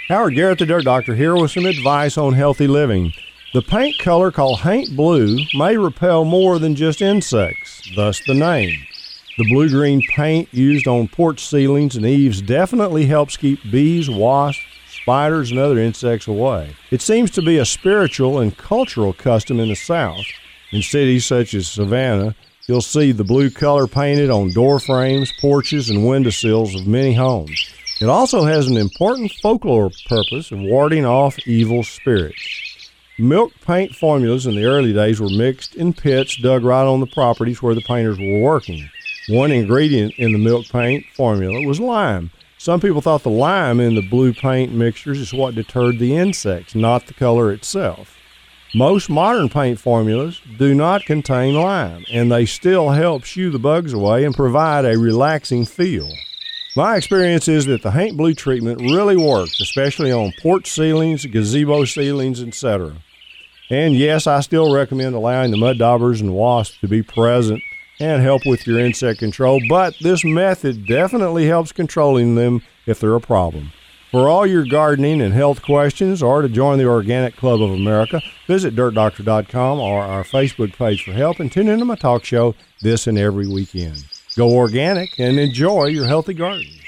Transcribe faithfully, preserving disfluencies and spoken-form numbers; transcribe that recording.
Howard Garrett, the Dirt Doctor, here with some advice on healthy living. The paint color called Haint Blue may repel more than just insects, thus the name. The blue-green paint used on porch ceilings and eaves definitely helps keep bees, wasps, spiders, and other insects away. It seems to be a spiritual and cultural custom in the South. In cities such as Savannah, you'll see the blue color painted on door frames, porches, and windowsills of many homes. It also has an important folklore purpose of warding off evil spirits. Milk paint formulas in the early days were mixed in pits dug right on the properties where the painters were working. One ingredient in the milk paint formula was lime. Some people thought the lime in the blue paint mixtures is what deterred the insects, not the color itself. Most modern paint formulas do not contain lime, and they still help shoo the bugs away and provide a relaxing feel. My experience is that the Haint Blue treatment really works, especially on porch ceilings, gazebo ceilings, et cetera. And yes, I still recommend allowing the mud daubers and wasps to be present and help with your insect control, but this method definitely helps controlling them if they're a problem. For all your gardening and health questions or to join the Organic Club of America, visit dirt doctor dot com or our Facebook page for help and tune into my talk show this and every weekend. Go organic and enjoy your healthy garden.